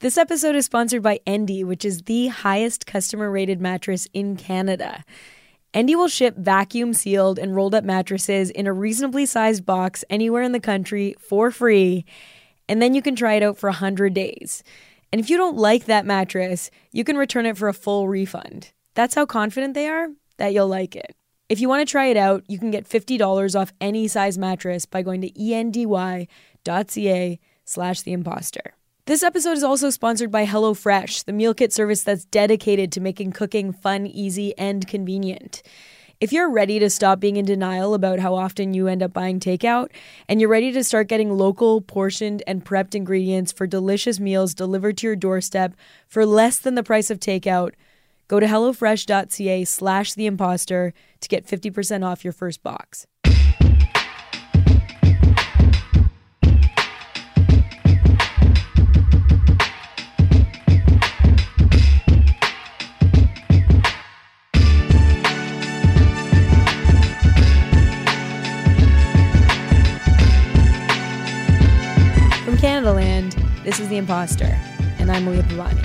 This episode is sponsored by Endy, which is the highest customer-rated mattress in Canada. Endy will ship vacuum-sealed and rolled-up mattresses in a reasonably sized box anywhere in the country for free, and then you can try it out for 100 days. And if you don't like that mattress, you can return it for a full refund. That's how confident they are that you'll like it. If you want to try it out, you can get $50 off any size mattress by going to endy.ca/theimposter. This episode is also sponsored by HelloFresh, the meal kit service that's dedicated to making cooking fun, easy, and convenient. If you're ready to stop being in denial about how often you end up buying takeout, and you're ready to start getting local, portioned, and prepped ingredients for delicious meals delivered to your doorstep for less than the price of takeout, go to hellofresh.ca/theimposter to get 50% off your first box. From Canadaland, this is The Imposter, and I'm Leah Pavani.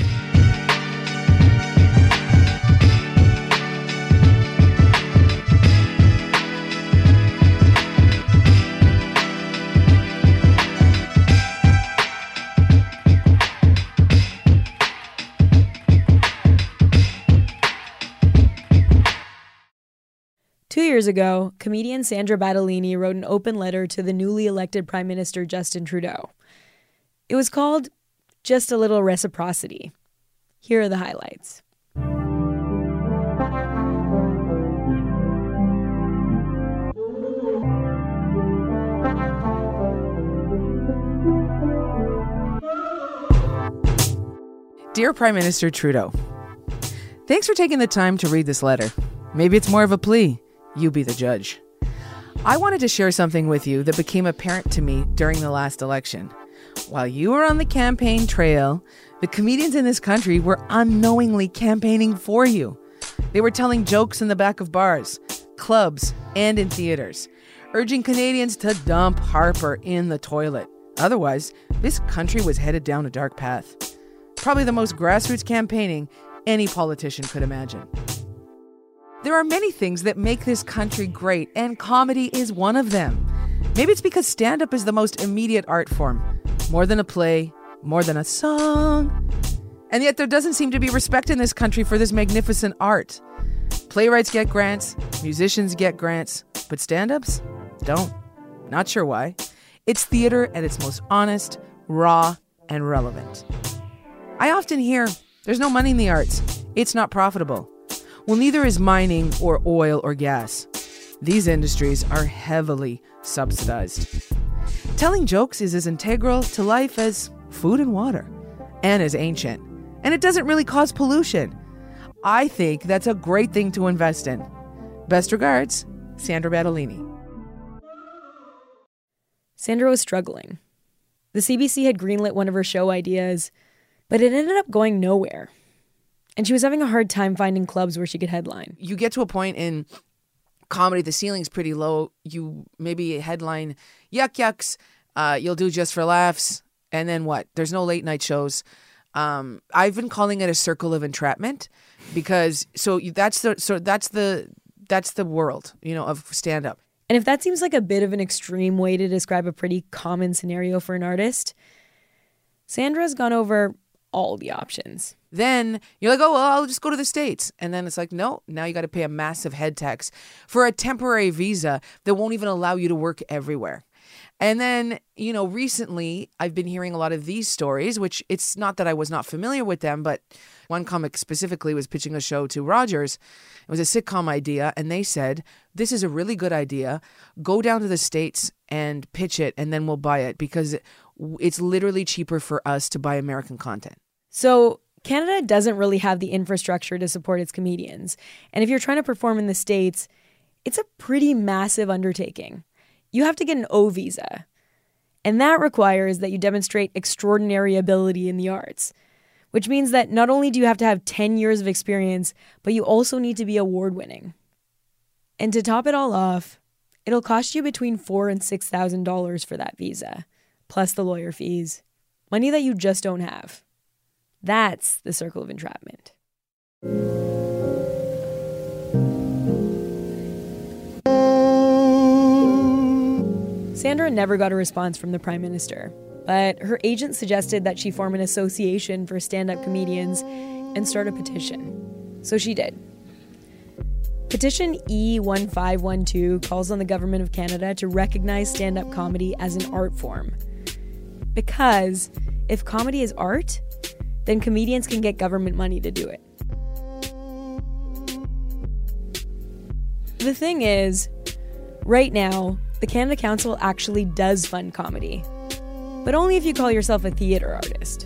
2 years ago, comedian Sandra Battellini wrote an open letter to the newly elected Prime Minister Justin Trudeau. It was called Just a Little Reciprocity. Here are the highlights. Dear Prime Minister Trudeau, thanks for taking the time to read this letter. Maybe it's more of a plea. You be the judge. I wanted to share something with you that became apparent to me during the last election. While you were on the campaign trail, the comedians in this country were unknowingly campaigning for you. They were telling jokes in the back of bars, clubs, and in theaters, urging Canadians to dump Harper in the toilet. Otherwise, this country was headed down a dark path. Probably the most grassroots campaigning any politician could imagine. There are many things that make this country great, and comedy is one of them. Maybe it's because stand-up is the most immediate art form. More than a play, more than a song. And yet there doesn't seem to be respect in this country for this magnificent art. Playwrights get grants, musicians get grants, but stand-ups don't. Not sure why. It's theater at its most honest, raw, and relevant. I often hear, there's no money in the arts. It's not profitable. Well, neither is mining or oil or gas. These industries are heavily subsidized. Telling jokes is as integral to life as food and water, and as ancient. And it doesn't really cause pollution. I think that's a great thing to invest in. Best regards, Sandra Battellini. Sandra was struggling. The CBC had greenlit one of her show ideas, but it ended up going nowhere. And she was having a hard time finding clubs where she could headline. You get to a point in comedy, the ceiling's pretty low. You maybe headline Yuck Yucks, you'll do Just for Laughs, and then what? There's no late night shows. I've been calling it a circle of entrapment because that's the world, of stand up. And if that seems like a bit of an extreme way to describe a pretty common scenario for an artist, Sandra's gone over all the options. Then you're like, oh, well, I'll just go to the States. And then it's like, no, now you got to pay a massive head tax for a temporary visa that won't even allow you to work everywhere. And then, recently I've been hearing a lot of these stories, which it's not that I was not familiar with them, but one comic specifically was pitching a show to Rogers. It was a sitcom idea. And they said, this is a really good idea. Go down to the States and pitch it, and then we'll buy it because it's literally cheaper for us to buy American content. So Canada doesn't really have the infrastructure to support its comedians. And if you're trying to perform in the States, it's a pretty massive undertaking. You have to get an O visa. And that requires that you demonstrate extraordinary ability in the arts, which means that not only do you have to have 10 years of experience, but you also need to be award-winning. And to top it all off, it'll cost you between $4,000 and $6,000 for that visa, plus the lawyer fees. Money that you just don't have. That's the circle of entrapment. Sandra never got a response from the Prime Minister, but her agent suggested that she form an association for stand-up comedians and start a petition. So she did. Petition E1512 calls on the Government of Canada to recognize stand-up comedy as an art form. Because if comedy is art, then comedians can get government money to do it. The thing is, right now, the Canada Council actually does fund comedy, but only if you call yourself a theatre artist.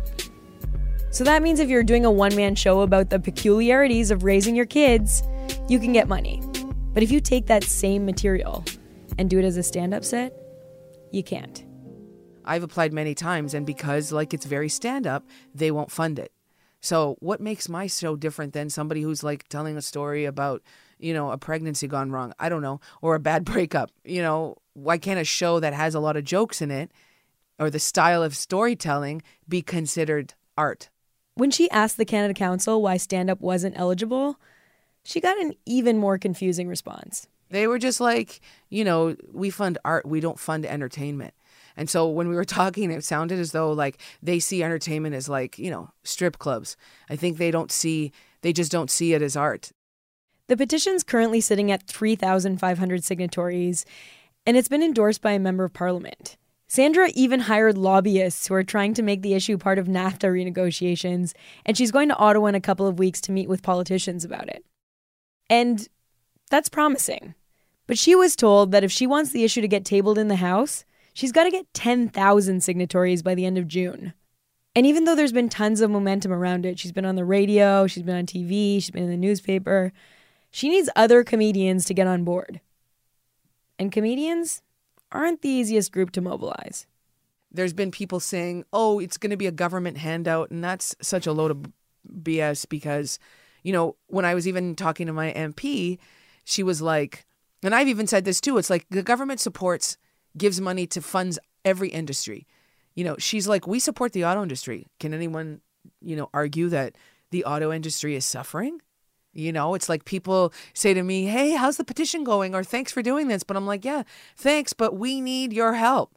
So that means if you're doing a one-man show about the peculiarities of raising your kids, you can get money. But if you take that same material and do it as a stand-up set, you can't. I've applied many times, and because it's very stand-up, they won't fund it. So what makes my show different than somebody who's telling a story about, a pregnancy gone wrong, I don't know, or a bad breakup? Why can't a show that has a lot of jokes in it, or the style of storytelling, be considered art? When she asked the Canada Council why stand-up wasn't eligible, she got an even more confusing response. They were just we fund art, we don't fund entertainment. And so when we were talking, it sounded as though they see entertainment as strip clubs. I think they just don't see it as art. The petition's currently sitting at 3,500 signatories, and it's been endorsed by a member of parliament. Sandra even hired lobbyists who are trying to make the issue part of NAFTA renegotiations, and she's going to Ottawa in a couple of weeks to meet with politicians about it. And that's promising. But she was told that if she wants the issue to get tabled in the House, she's got to get 10,000 signatories by the end of June. And even though there's been tons of momentum around it, she's been on the radio, she's been on TV, she's been in the newspaper, she needs other comedians to get on board. And comedians aren't the easiest group to mobilize. There's been people saying, oh, it's going to be a government handout, and that's such a load of BS because, when I was even talking to my MP, she was like, and I've even said this too, it's the government gives money to funds every industry. She's like, we support the auto industry. Can anyone, argue that the auto industry is suffering? It's people say to me, hey, how's the petition going? Or thanks for doing this. But I'm like, yeah, thanks, but we need your help.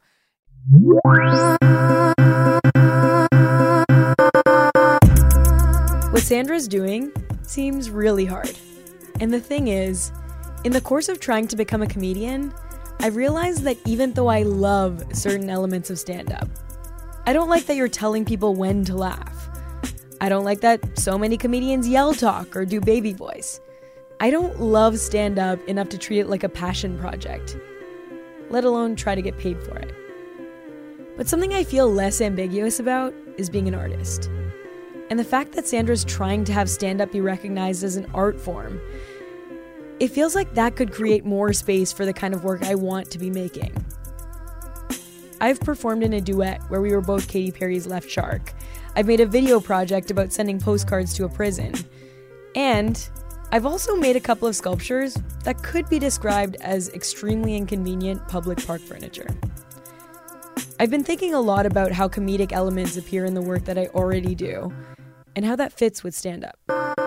What Sandra's doing seems really hard. And the thing is, in the course of trying to become a comedian, I've realized that even though I love certain elements of stand-up, I don't like that you're telling people when to laugh. I don't like that so many comedians yell talk or do baby voice. I don't love stand-up enough to treat it like a passion project, let alone try to get paid for it. But something I feel less ambiguous about is being an artist. And the fact that Sandra's trying to have stand-up be recognized as an art form, it feels like that could create more space for the kind of work I want to be making. I've performed in a duet where we were both Katy Perry's left shark. I've made a video project about sending postcards to a prison. And I've also made a couple of sculptures that could be described as extremely inconvenient public park furniture. I've been thinking a lot about how comedic elements appear in the work that I already do, and how that fits with stand-up.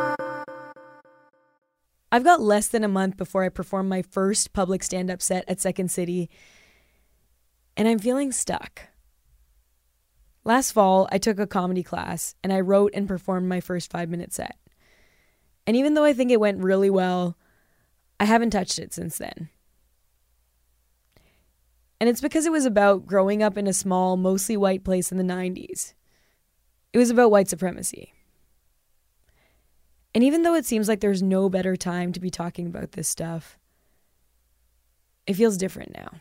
I've got less than a month before I perform my first public stand-up set at Second City, and I'm feeling stuck. Last fall, I took a comedy class, and I wrote and performed my first 5-minute set. And even though I think it went really well, I haven't touched it since then. And it's because it was about growing up in a small, mostly white place in the 90s. It was about white supremacy. And even though it seems like there's no better time to be talking about this stuff, it feels different now.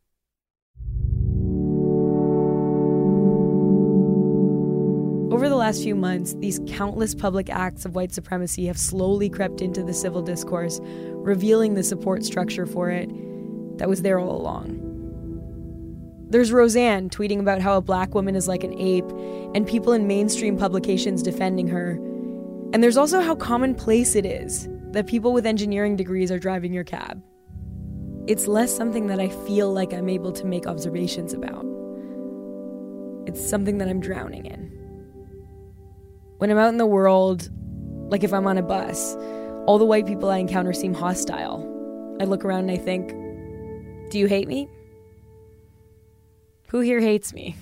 Over the last few months, these countless public acts of white supremacy have slowly crept into the civil discourse, revealing the support structure for it that was there all along. There's Roseanne tweeting about how a black woman is like an ape, and people in mainstream publications defending her. And there's also how commonplace it is that people with engineering degrees are driving your cab. It's less something that I feel like I'm able to make observations about. It's something that I'm drowning in. When I'm out in the world, like if I'm on a bus, all the white people I encounter seem hostile. I look around and I think, do you hate me? Who here hates me?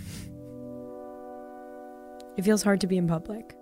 It feels hard to be in public.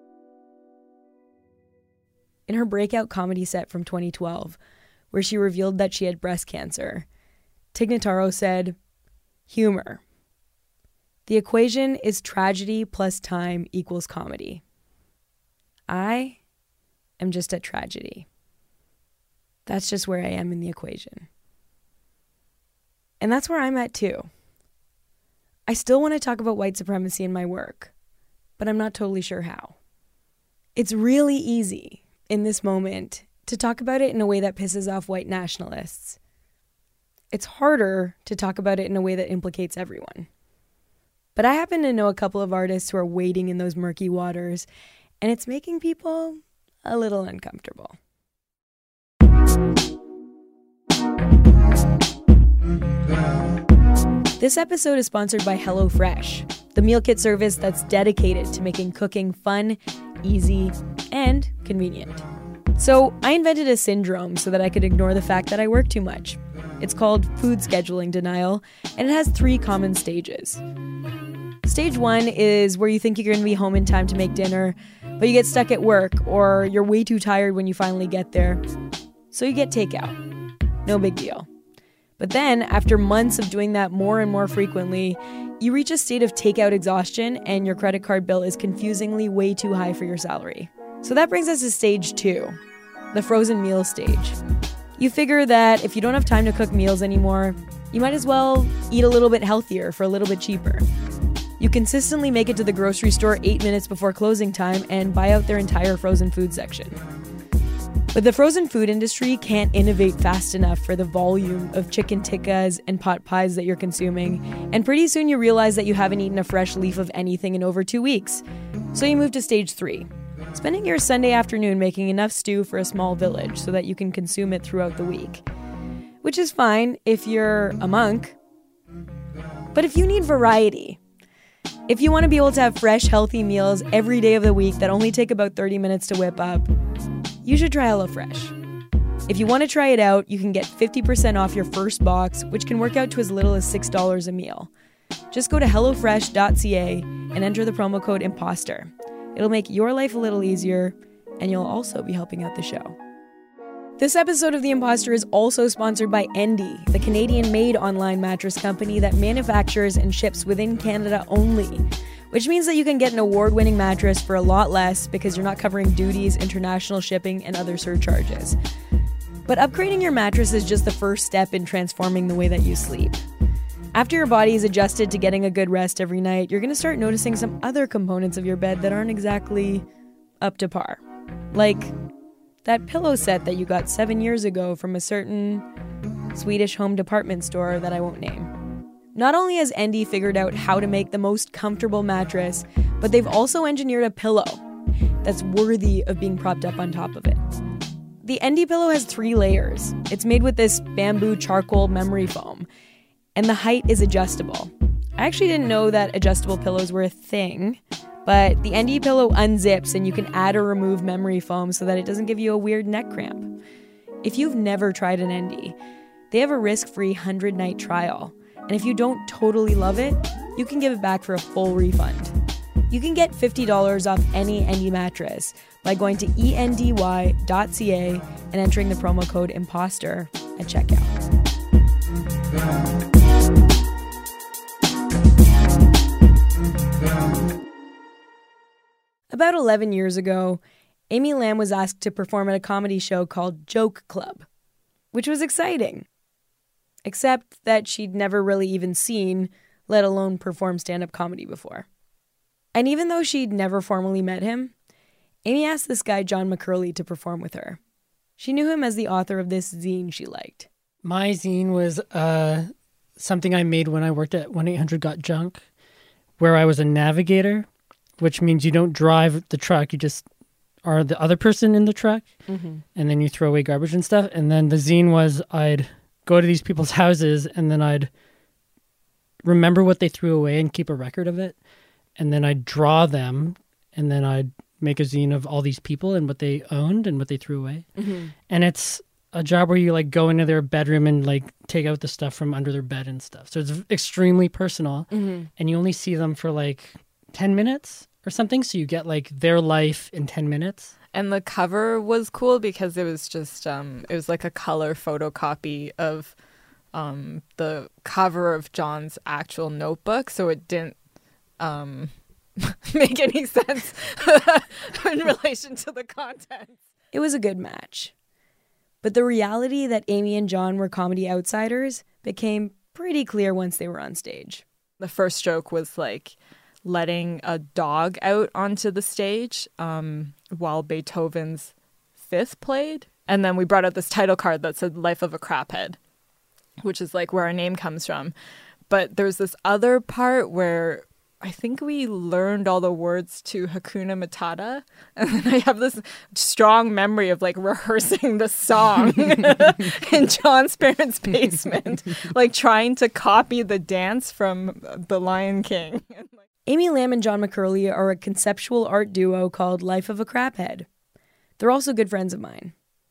In her breakout comedy set from 2012, where she revealed that she had breast cancer, Tig Notaro said, humor. The equation is tragedy plus time equals comedy. I am just at tragedy. That's just where I am in the equation. And that's where I'm at too. I still want to talk about white supremacy in my work, but I'm not totally sure how. It's really easy in this moment to talk about it in a way that pisses off white nationalists. It's harder to talk about it in a way that implicates everyone. But I happen to know a couple of artists who are wading in those murky waters, and it's making people a little uncomfortable. This episode is sponsored by HelloFresh, the meal kit service that's dedicated to making cooking fun, easy, and convenient. So I invented a syndrome so that I could ignore the fact that I work too much. It's called food scheduling denial, and it has 3 common stages. Stage 1 is where you think you're going to be home in time to make dinner, but you get stuck at work, or you're way too tired when you finally get there. So you get takeout. No big deal. But then, after months of doing that more and more frequently, you reach a state of takeout exhaustion and your credit card bill is confusingly way too high for your salary. So that brings us to stage 2, the frozen meal stage. You figure that if you don't have time to cook meals anymore, you might as well eat a little bit healthier for a little bit cheaper. You consistently make it to the grocery store 8 minutes before closing time and buy out their entire frozen food section. But the frozen food industry can't innovate fast enough for the volume of chicken tikkas and pot pies that you're consuming, and pretty soon you realize that you haven't eaten a fresh leaf of anything in over 2 weeks. So you move to stage 3, spending your Sunday afternoon making enough stew for a small village so that you can consume it throughout the week. Which is fine if you're a monk. But if you need variety, if you want to be able to have fresh, healthy meals every day of the week that only take about 30 minutes to whip up, you should try HelloFresh. If you want to try it out, you can get 50% off your first box, which can work out to as little as $6 a meal. Just go to hellofresh.ca and enter the promo code IMPOSTER. It'll make your life a little easier, and you'll also be helping out the show. This episode of The Imposter is also sponsored by Endy, the Canadian-made online mattress company that manufactures and ships within Canada only, which means that you can get an award-winning mattress for a lot less because you're not covering duties, international shipping, and other surcharges. But upgrading your mattress is just the first step in transforming the way that you sleep. After your body is adjusted to getting a good rest every night, you're going to start noticing some other components of your bed that aren't exactly up to par. Like that pillow set that you got 7 years ago from a certain Swedish home department store that I won't name. Not only has Endy figured out how to make the most comfortable mattress, but they've also engineered a pillow that's worthy of being propped up on top of it. The Endy pillow has 3 layers. It's made with this bamboo charcoal memory foam, and the height is adjustable. I actually didn't know that adjustable pillows were a thing, but the Endy pillow unzips and you can add or remove memory foam so that it doesn't give you a weird neck cramp. If you've never tried an Endy, they have a risk-free 100-night trial. And if you don't totally love it, you can give it back for a full refund. You can get $50 off any Endy mattress by going to endy.ca and entering the promo code IMPOSTER at checkout. About 11 years ago, Amy Lamb was asked to perform at a comedy show called Joke Club, which was exciting. Except that she'd never really even seen, let alone perform stand-up comedy before. And even though she'd never formally met him, Amy asked this guy John McCurley to perform with her. She knew him as the author of this zine she liked. My zine was something I made when I worked at 1-800-GOT-JUNK, where I was a navigator, which means you don't drive the truck, you just are the other person in the truck, and then you throw away garbage and stuff. And then the zine was I'd go to these people's houses, and then I'd remember what they threw away and keep a record of it. And then I'd draw them and then I'd make a zine of all these people and what they owned and what they threw away. Mm-hmm. And it's a job where you like go into their bedroom and like take out the stuff from under their bed and stuff. So it's extremely personal, and you only see them for like 10 minutes or something. So you get like their life in 10 minutes. And the cover was cool because it was just, it was like a color photocopy of the cover of John's actual notebook. So it didn't make any sense in relation to the content. It was a good match. But the reality that Amy and John were comedy outsiders became pretty clear once they were on stage. The first joke was like letting a dog out onto the stage while Beethoven's Fifth played. And then we brought out this title card that said Life of a Craphead, which is like where our name comes from. But there's this other part where I think we learned all the words to Hakuna Matata. And then I have this strong memory of like rehearsing the song in John's parents' basement, like trying to copy the dance from The Lion King. Amy Lamb and John McCurley are a conceptual art duo called Life of a Craphead. They're also good friends of mine.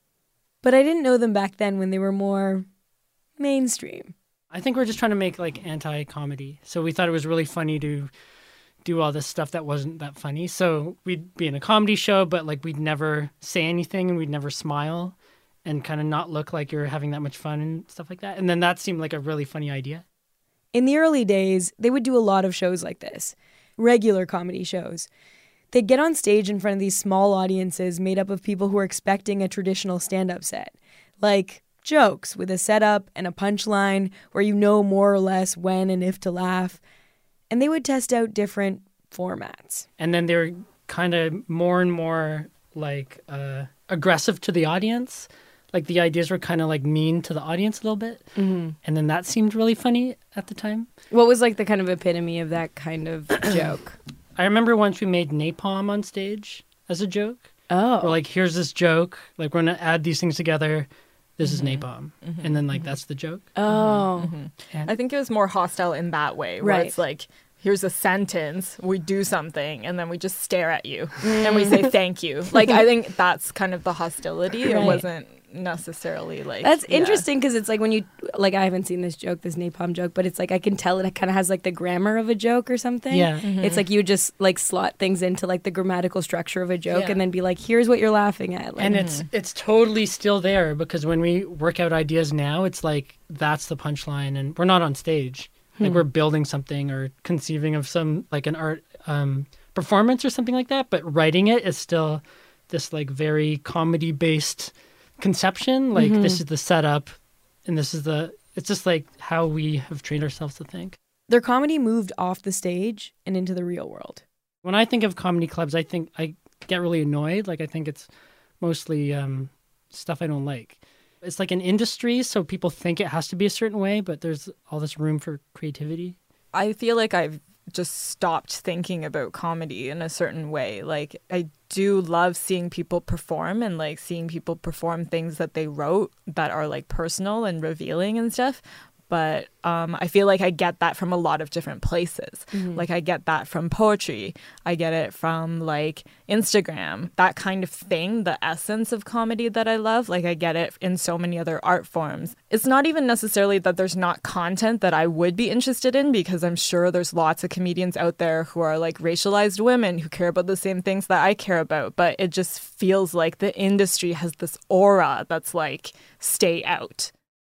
But I didn't know them back then when they were more mainstream. I think we're just trying to make like anti-comedy. So we thought it was really funny to do all this stuff that wasn't that funny. So we'd be in a comedy show, but like we'd never say anything and we'd never smile and kind of not look like you're having that much fun and stuff like that. And then that seemed like a really funny idea. In the early days, they would do a lot of shows like this, regular comedy shows. They'd get on stage in front of these small audiences made up of people who were expecting a traditional stand-up set, like jokes with a setup and a punchline where you know more or less when and if to laugh. And they would test out different formats. And then they were kind of more and more like aggressive to the audience. Like the ideas were kind of like mean to the audience a little bit. Mm-hmm. And then that seemed really funny at the time. What was like the kind of epitome of that kind of joke? I remember once we made napalm on stage as a joke. Oh. We're like, here's this joke. Like we're going to add these things together. This is napalm. And then like that's the joke. Oh. And I think it was more hostile in that way, where Right. it's like, here's a sentence, we do something, and then we just stare at you and we say thank you. Like, I think that's kind of the hostility. It Right. wasn't necessarily like... That's yeah. interesting because it's like when you, like I haven't seen this joke, this napalm joke, but it's like I can tell it kind of has like the grammar of a joke or something. Yeah. It's like you just like slot things into like the grammatical structure of a joke Yeah. and then be like, here's what you're laughing at. Like, And it's totally still there because when we work out ideas now, it's like that's the punchline and we're not on stage. Like we're building something or conceiving of some like an art performance or something like that. But writing it is still this like very comedy based conception. Like this is the setup and this is it's just like how we have trained ourselves to think. their comedy moved off the stage and into the real world. When I think of comedy clubs, I think I get really annoyed. Like I think it's mostly stuff I don't like. It's like an industry, so people think it has to be a certain way, but there's all this room for creativity. I feel like I've just stopped thinking about comedy in a certain way. Like, I do love seeing people perform and like seeing people perform things that they wrote that are like personal and revealing and stuff. But I feel like I get that from a lot of different places. Like I get that from poetry. I get it from like Instagram, that kind of thing, the essence of comedy that I love. Like I get it in so many other art forms. It's not even necessarily that there's not content that I would be interested in, because I'm sure there's lots of comedians out there who are like racialized women who care about the same things that I care about. But it just feels like the industry has this aura that's like, stay out.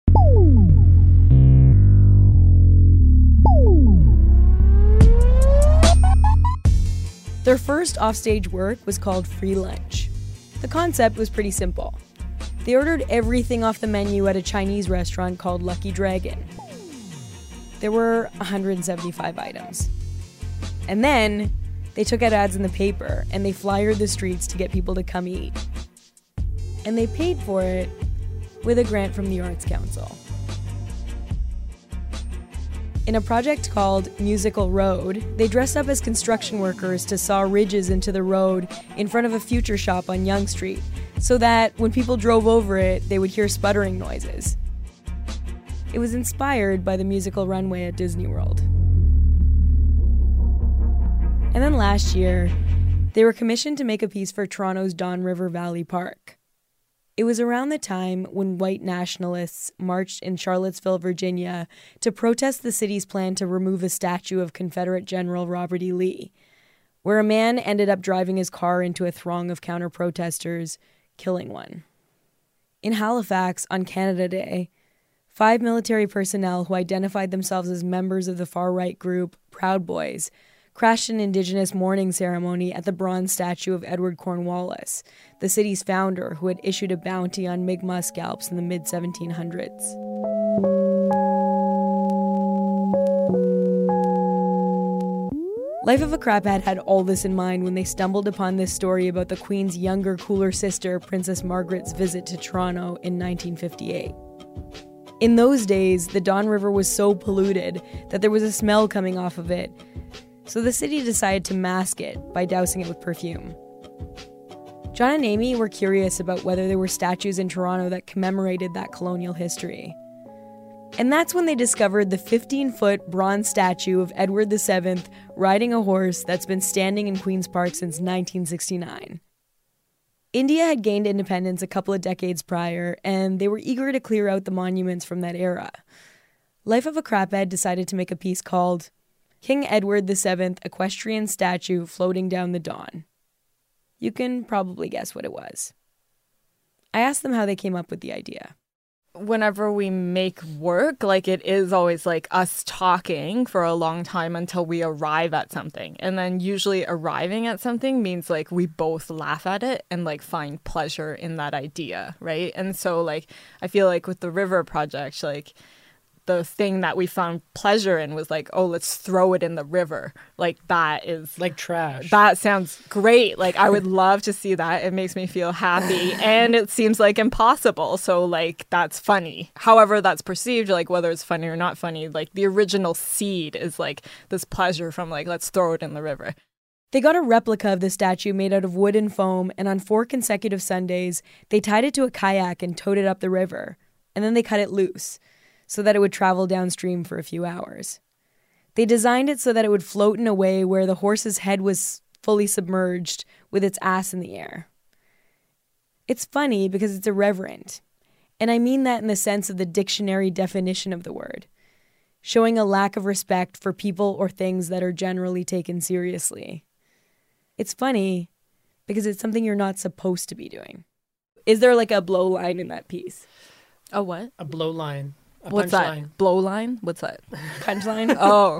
Their first offstage work was called Free Lunch. The concept was pretty simple. They ordered everything off the menu at a Chinese restaurant called Lucky Dragon. There were 175 items. And then they took out ads in the paper and they flyered the streets to get people to come eat. And they paid for it with a grant from the Arts Council. In a project called Musical Road, they dressed up as construction workers to saw ridges into the road in front of a Future shop on Yonge Street, so that when people drove over it, they would hear sputtering noises. It was inspired by the musical runway at Disney World. And then last year, They were commissioned to make a piece for Toronto's Don River Valley Park. It was around the time when white nationalists marched in Charlottesville, Virginia, to protest the city's plan to remove a statue of Confederate General Robert E. Lee, where a man ended up driving his car into a throng of counter-protesters, killing one. In Halifax, on Canada Day, 5 military personnel who identified themselves as members of the far-right group Proud Boys crashed an Indigenous mourning ceremony at the bronze statue of Edward Cornwallis, the city's founder who had issued a bounty on Mi'kmaq scalps in the mid-1700s. Life of a Craphead had all this in mind when they stumbled upon this story about the Queen's younger, cooler sister, Princess Margaret's visit to Toronto in 1958. In those days, the Don River was so polluted that there was a smell coming off of it, so the city decided to mask it by dousing it with perfume. John and Amy were curious about whether there were statues in Toronto that commemorated that colonial history. And that's when they discovered the 15-foot bronze statue of Edward VII riding a horse that's been standing in Queen's Park since 1969. India had gained independence a couple of decades prior, and they were eager to clear out the monuments from that era. Life of a Craphead decided to make a piece called King Edward VII Equestrian Statue Floating Down the Don. You can probably guess what it was. I asked them how they came up with the idea. Whenever we make work, like it is always like us talking for a long time until we arrive at something. And then usually arriving at something means like we both laugh at it and like find pleasure in that idea, right? And so like I feel like with the river project, like the thing that we found pleasure in was like, oh, let's throw it in the river. Like that is Like trash. That sounds great. Like I would love to see that. It makes me feel happy and it seems like impossible. So like that's funny. However that's perceived, like whether it's funny or not funny, like the original seed is like this pleasure from like, let's throw it in the river. They got a replica of the statue made out of wood and foam, and on 4 consecutive Sundays, they tied it to a kayak and towed it up the river. And then they cut it loose so that it would travel downstream for a few hours. They designed it so that it would float in a way where the horse's head was fully submerged with its ass in the air. It's funny because it's irreverent, and I mean that in the sense of the dictionary definition of the word, showing a lack of respect for people or things that are generally taken seriously. It's funny because it's something you're not supposed to be doing. Is there like a blow line in that piece? A what? A blow line. What's that? Blow line? What's that? Punchline? Oh.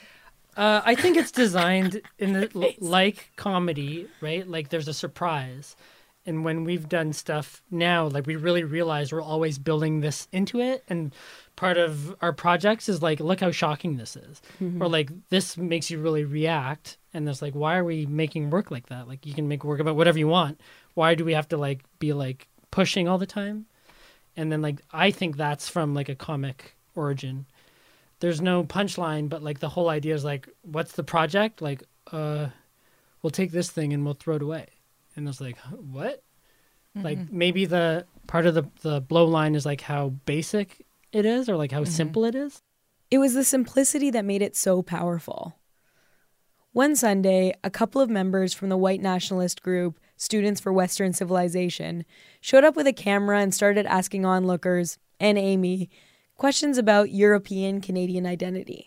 I think it's designed in the like comedy, right? Like there's a surprise. And when we've done stuff now, like we really realize we're always building this into it. And part of our projects is like, look how shocking this is. Or like, this makes you really react. And there's like, why are we making work like that? Like you can make work about whatever you want. Why do we have to like be like pushing all the time? And then like, I think that's from like a comic origin. There's no punchline, but like the whole idea is like, what's the project? Like, we'll take this thing and we'll throw it away. And it's like, what? Like maybe the part of the blow line is like how basic it is or like how simple it is. It was the simplicity that made it so powerful. One Sunday, a couple of members from the white nationalist group, Students for Western Civilization, showed up with a camera and started asking onlookers, and Amy, questions about European Canadian identity.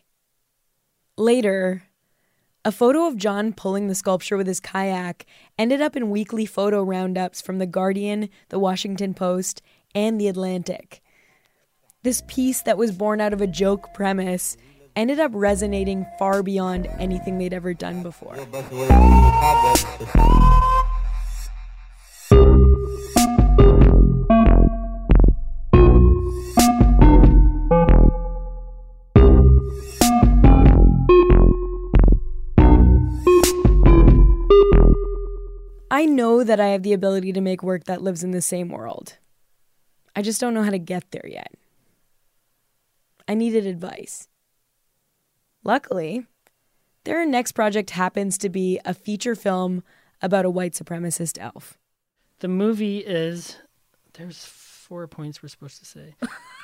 Later, a photo of John pulling the sculpture with his kayak ended up in weekly photo roundups from The Guardian, The Washington Post, and The Atlantic. This piece that was born out of a joke premise ended up resonating far beyond anything they'd ever done before. I know that I have the ability to make work that lives in the same world. I just don't know how to get there yet. I needed advice. Luckily, their next project happens to be a feature film about a white supremacist elf. The movie is... There's 4 points we're supposed to say.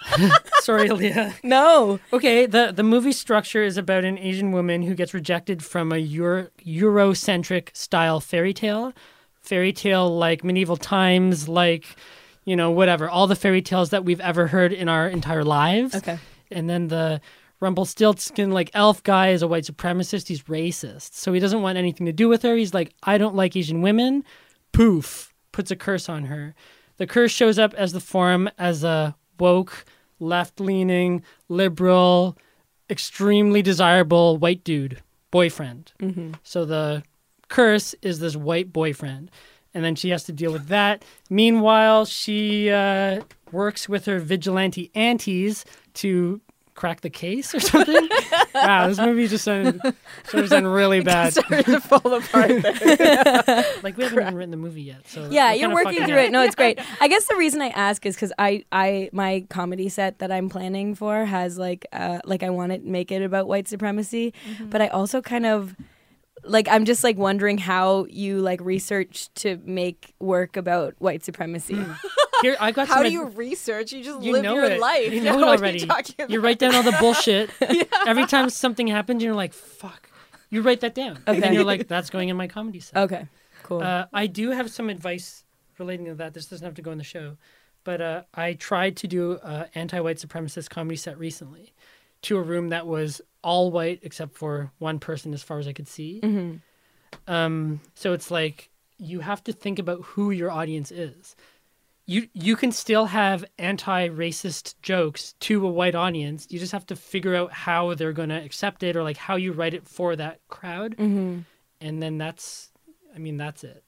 Sorry, Leah. No. Okay, the movie structure is about an Asian woman who gets rejected from a Eurocentric style fairy tale. Fairy tale like medieval times, like, whatever. All the fairy tales that we've ever heard in our entire lives. Okay. And then the Rumpelstiltskin, like, elf guy is a white supremacist. He's racist. So he doesn't want anything to do with her. He's like, I don't like Asian women. Poof. Puts a curse on her. The curse shows up as the form as a woke, left-leaning, liberal, extremely desirable white dude, boyfriend. Mm-hmm. So the curse is this white boyfriend. And then she has to deal with that. Meanwhile, she works with her vigilante aunties to crack the case or something. Wow, this movie just sounded really bad. It started to fall apart there. Like, we haven't even written the movie yet. So Yeah, you're working through it. No, it's great. I guess the reason I ask is because my comedy set that I'm planning for has like I want to make it about white supremacy, but I also kind of I'm just wondering how you research to make work about white supremacy. Here, I got How do you research? You just live your it. life. You know it already. You write down all the bullshit. Every time something happens, you're like, fuck. You write that down. Okay. And you're like, that's going in my comedy set. Okay, cool. I do have some advice relating to that. This doesn't have to go in the show. But I tried to do an anti-white supremacist comedy set recently to a room that was all white except for one person as far as I could see. Mm-hmm. So it's like, you have to think about who your audience is. You can still have anti-racist jokes to a white audience. You just have to figure out how they're going to accept it, or how you write it for that crowd. Mm-hmm. And then that's it.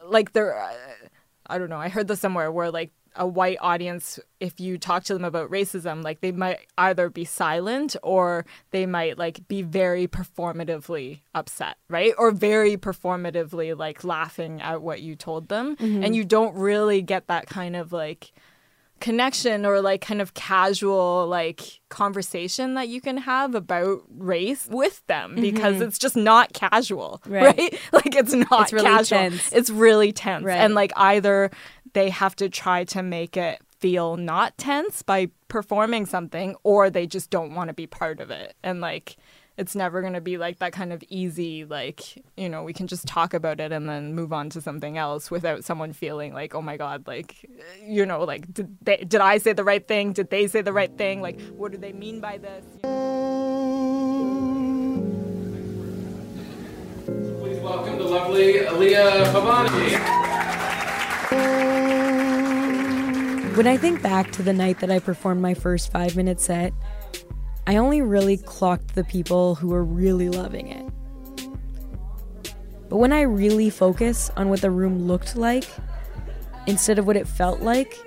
I don't know. I heard this somewhere where a white audience, if you talk to them about racism, they might either be silent or they might be very performatively upset, right? Or very performatively laughing at what you told them. Mm-hmm. And you don't really get that kind of connection or kind of casual conversation that you can have about race with them, because it's just not casual, right? It's not it's really casual. Tense. It's really tense. Right. And either they have to try to make it feel not tense by performing something, or they just don't want to be part of it. And it's never going to be that kind of easy, we can just talk about it and then move on to something else without someone feeling oh my God, did I say the right thing? Did they say the right thing? What do they mean by this? Please welcome the lovely Aaliyah Pavani. When I think back to the night that I performed my first 5-minute set, I only really clocked the people who were really loving it. But when I really focus on what the room looked like, instead of what it felt like,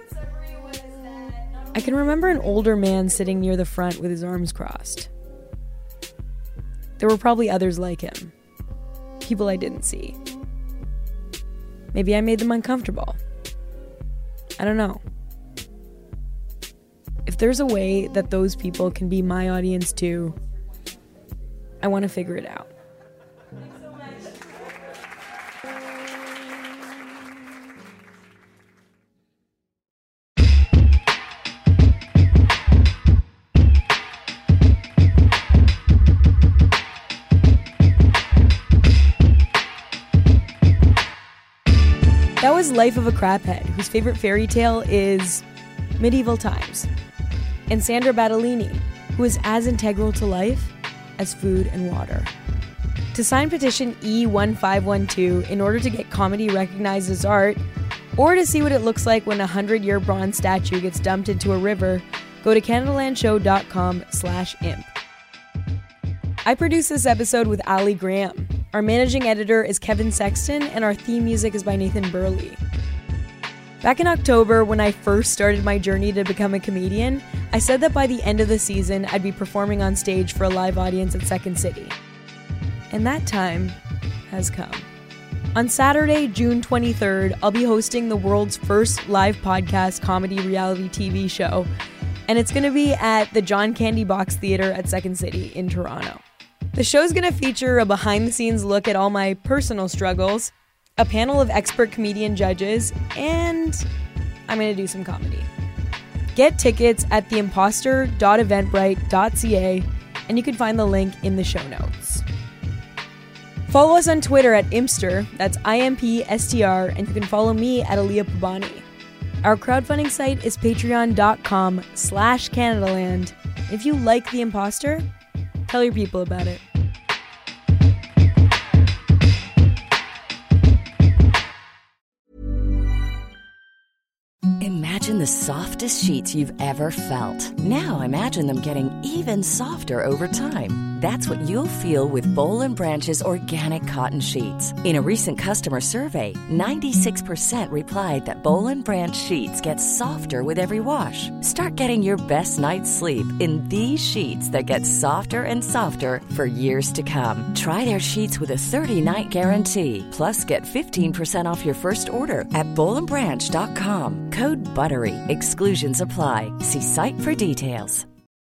I can remember an older man sitting near the front with his arms crossed. There were probably others like him, people I didn't see. Maybe I made them uncomfortable. I don't know. If there's a way that those people can be my audience too, I want to figure it out. That was Life of a Craphead, whose favorite fairy tale is medieval times. And Sandra Battellini, who is as integral to life as food and water. To sign petition E1512 in order to get comedy recognized as art, or to see what it looks like when a 100-year bronze statue gets dumped into a river, go to CanadaLandShow.com/imp. I produced this episode with Ali Graham. Our managing editor is Kevin Sexton, and our theme music is by Nathan Burley. Back in October, when I first started my journey to become a comedian, I said that by the end of the season, I'd be performing on stage for a live audience at Second City. And that time has come. On Saturday, June 23rd, I'll be hosting the world's first live podcast comedy reality TV show, and it's going to be at the John Candy Box Theatre at Second City in Toronto. The show's going to feature a behind-the-scenes look at all my personal struggles, a panel of expert comedian judges, and I'm going to do some comedy. Get tickets at theimposter.eventbrite.ca, and you can find the link in the show notes. Follow us on Twitter at Impster, that's IMPSTR, and you can follow me at Aaliyah Pabani. Our crowdfunding site is patreon.com/CanadaLand. If you like The Imposter, tell your people about it. Imagine the softest sheets you've ever felt. Now imagine them getting even softer over time. That's what you'll feel with Boll & Branch's organic cotton sheets. In a recent customer survey, 96% replied that Boll & Branch sheets get softer with every wash. Start getting your best night's sleep in these sheets that get softer and softer for years to come. Try their sheets with a 30-night guarantee. Plus, get 15% off your first order at bollandbranch.com. Code BUTTERY. Exclusions apply. See site for details.